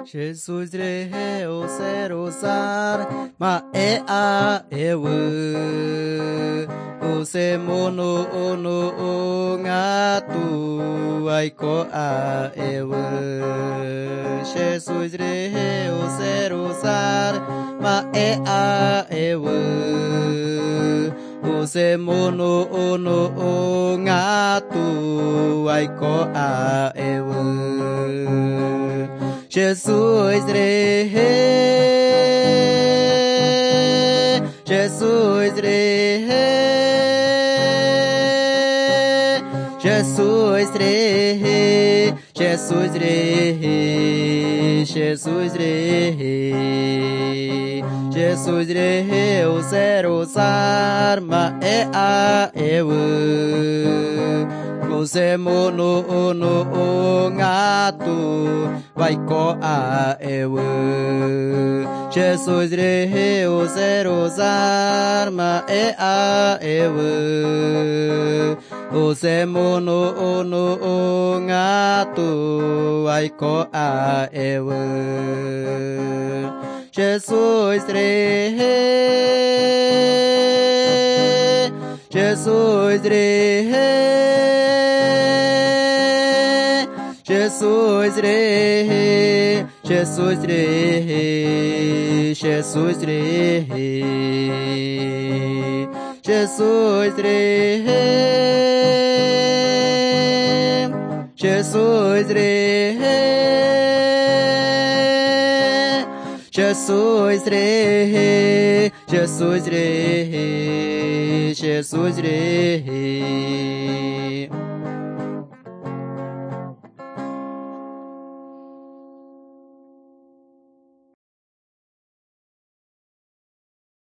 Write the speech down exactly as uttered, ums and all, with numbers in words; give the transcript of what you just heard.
Jesus re o ser o sar ma e a e wu o se mono ono o nga tu ai ko a e wu Jesus re o ser o sar ma e a e wu o se mono ono o nga tu ai ko a e wu Jesus re Jesus re Jesus re Jesus re Jesus re Jesus re o ser o sar ma e a e wu o se mono ono o nga tu vai ko a e wu Jesus re o ser o sar ma e a e wu o se mono ono o nga tu vai ko a e wu Jesus re Jesus re Jesus re Jesus re Jesus re Jesus re Jesus re Jesus re Jesus re Jesus re